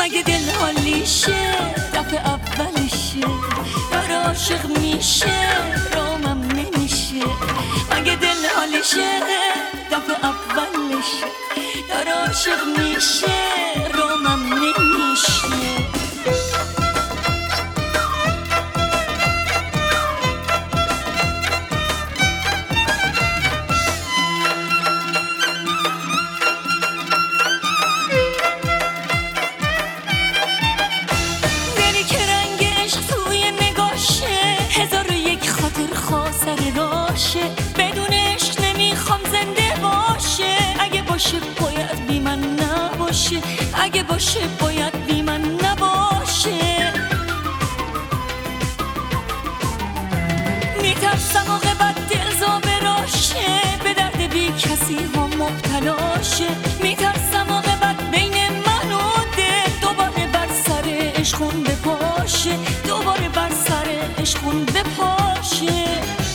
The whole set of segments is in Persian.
مگه دل حالیشه دفعه اولشه داره عاشق میشه رامم نمیشه مگه دل حالیشه دفعه اولشه داره عاشق میشه رامم نمیشه بدون عشق نمیخوام زنده باشه اگه باشه باید بی من نباشه اگه باشه باید بی من نباشه میترسم موقع بد دلزا براشه به درد بی کسی ها مبتلاشه میترسم موقع بد بین من و دل دوباره بر سر عشقون بپاشه دوباره بر سر عشقون بپاشه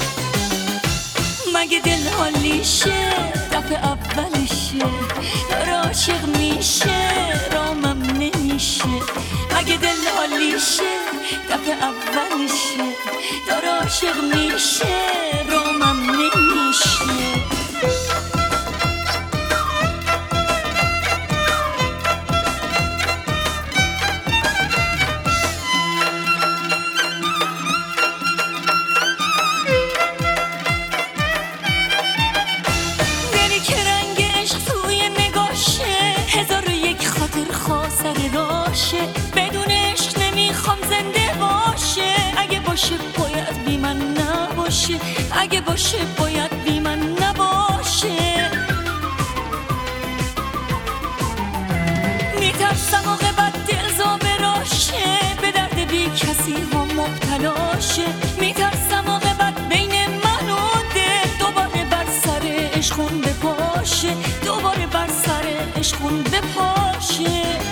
مگه دل حالیشه دفعه اولشه داره عاشق میشه رامم نمیشه مگه دل حالیشه دفعه اولشه داره عاشق میشه رامم نمیشه بدون عشق نمیخوام زنده باشه اگه باشه باید بی من نباشه اگه باشه باید بی من نباشه میترسم موقع بد دلزا براشه به درد بی کسی ها مبتلاشه میترسم موقع بد بین من و دل دوباره بر سر عشقون بپاشه دوباره بر سر عشقون بپاشه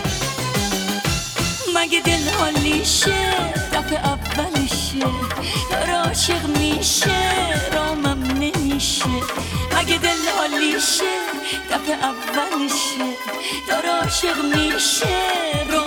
مگه دل حالیشه دفعه اولشه داره عاشق میشه رامم نمیشه مگه دل حالیشه دفعه اولشه داره عاشق میشه